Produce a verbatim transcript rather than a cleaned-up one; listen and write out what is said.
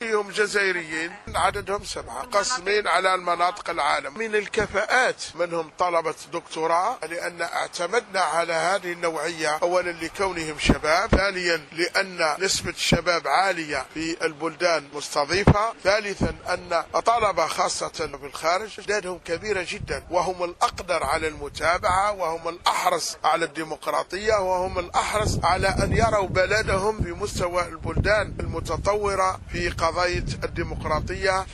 فيهم جزائريين عددهم سبعة قسمين على المناطق العالم. من الكفاءات منهم طلبة دكتوراه، لأن اعتمدنا على هذه النوعية أولا لكونهم شباب، ثانيا لأن نسبة الشباب عالية في البلدان المستضيفة، ثالثا أن الطلبة خاصة في الخارج أعدادهم كبيرة جدا، وهم الأقدر على المتابعة، وهم الأحرص على الديمقراطية، وهم الأحرص على أن يروا بلدهم في مستوى البلدان المتطورة في قضايا الديمقراطية.